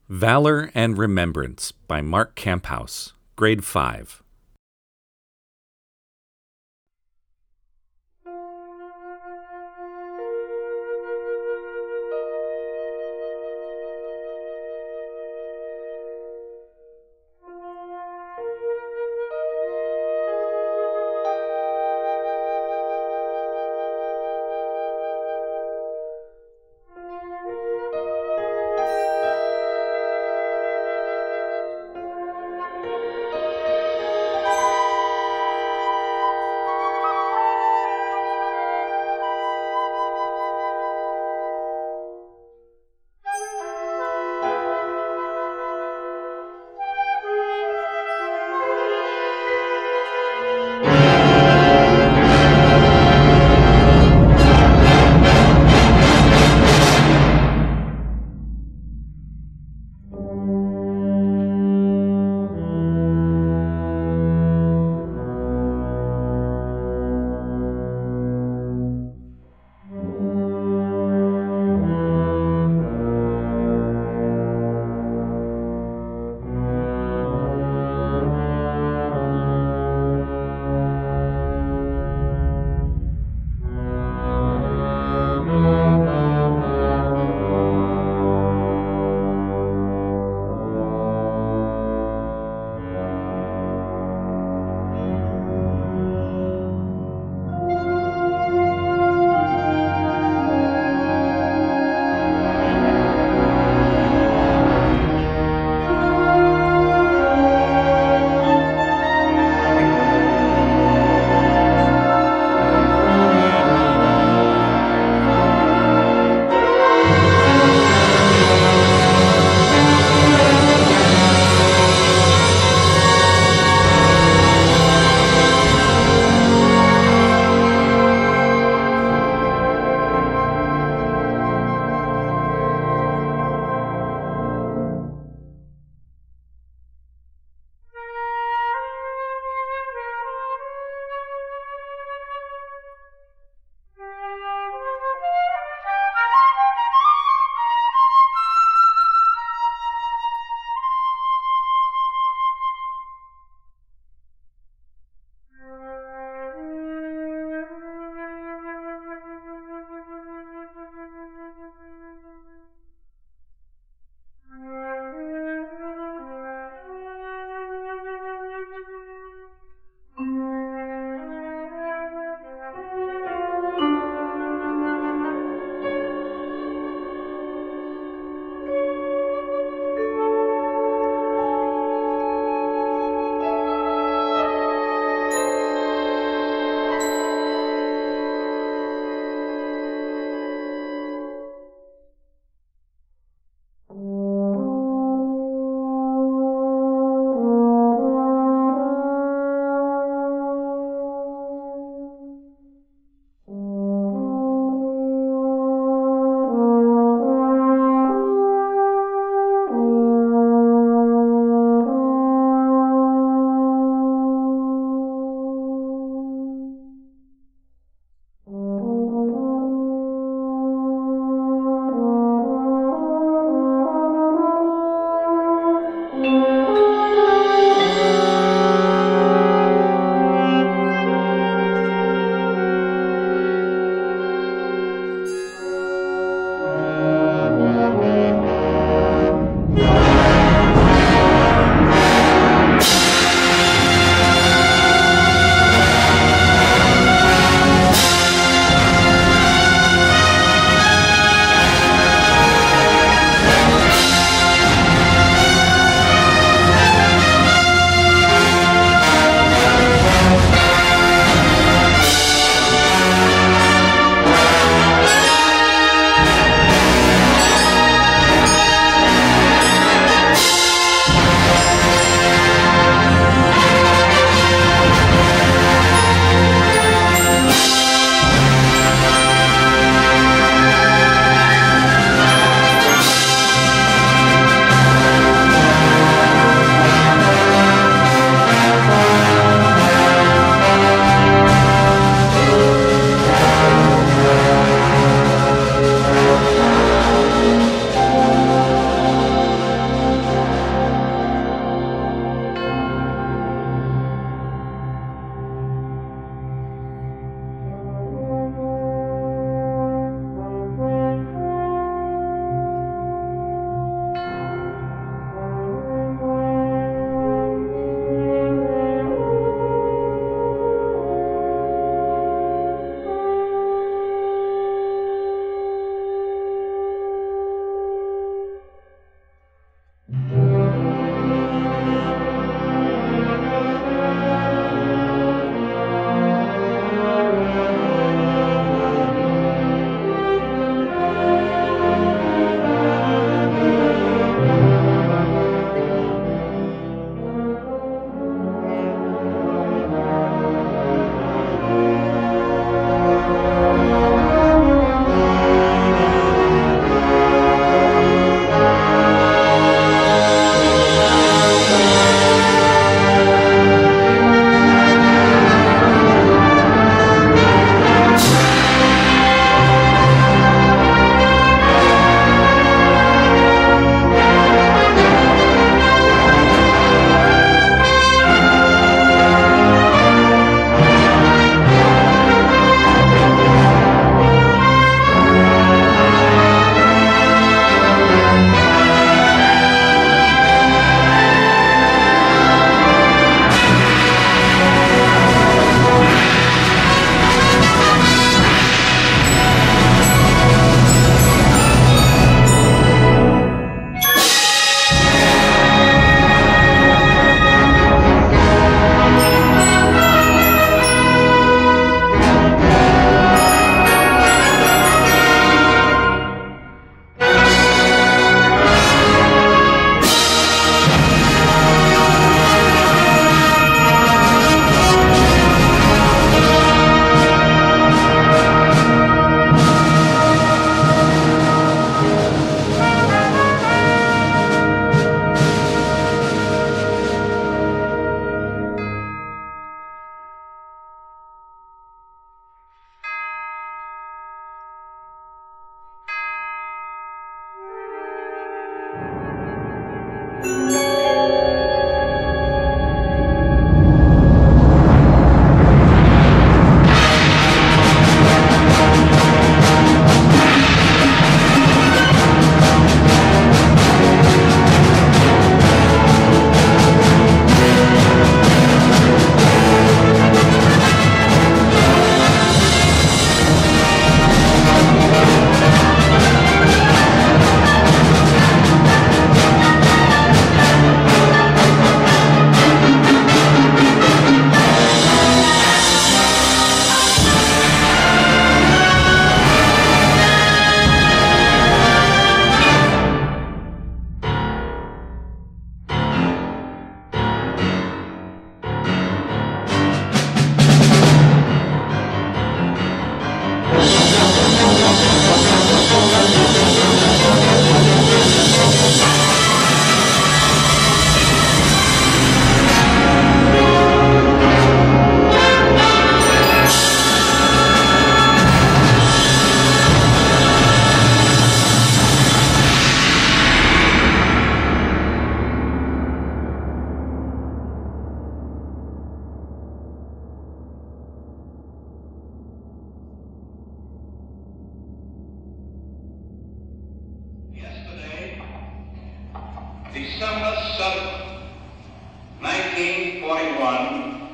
Valor and Remembrance by Mark Camphouse, Grade 5. December 7th, 1941,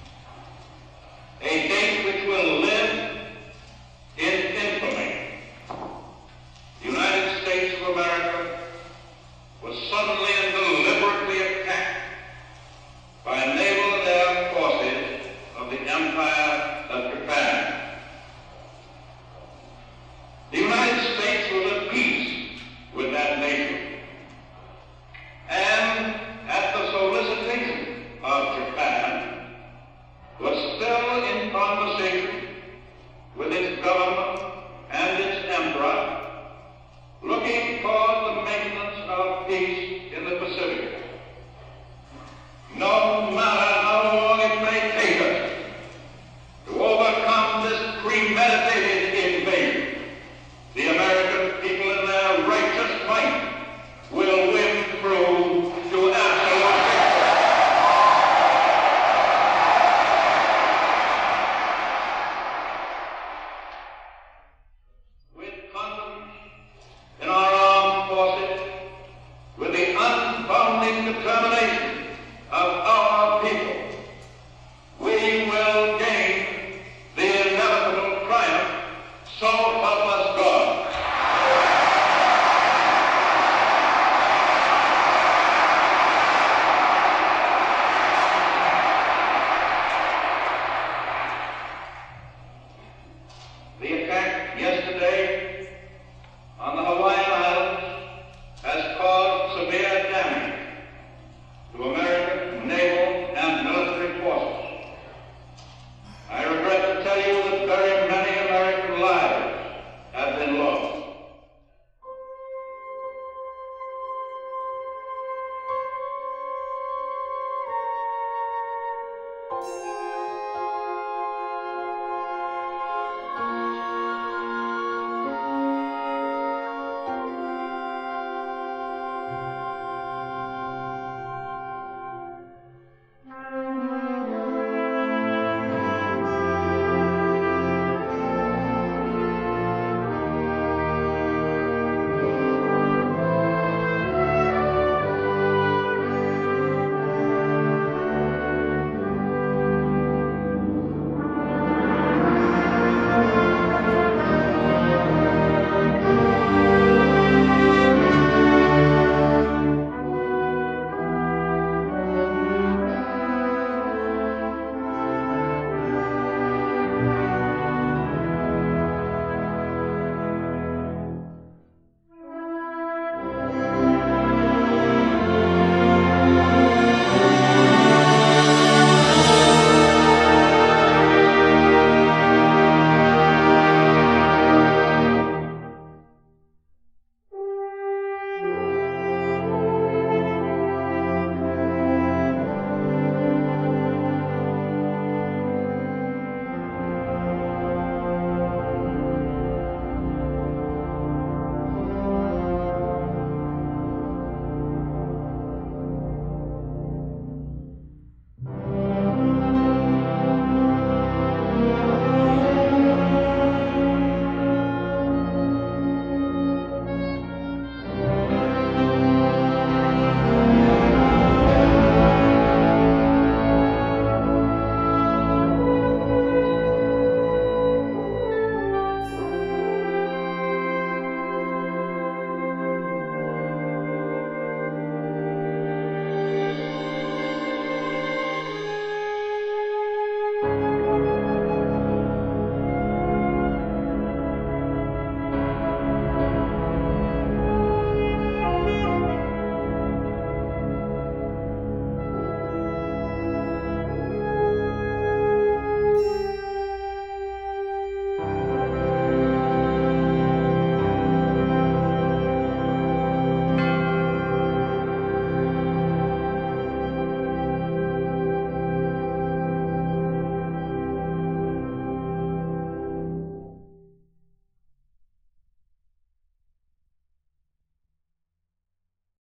a date which will live in infamy. The United States of America was suddenly and deliberately attacked by naval and air forces of the Empire of Japan. The United States was at peace with that nation, and at the solicitation of Japan, was still in conversation with its government and its emperor, looking toward the maintenance of peace in the Pacific. No matter how long it may take us to overcome this premeditated invasion, the American people in their righteous might will win through to absolute victory. With confidence in our armed forces, with the unbounding determination of our people, we will gain the inevitable triumph. So help us God. The attack yesterday on the Hawaiian Islands has caused severe damage to American naval and military forces. I regret to tell you that very many American lives have been lost.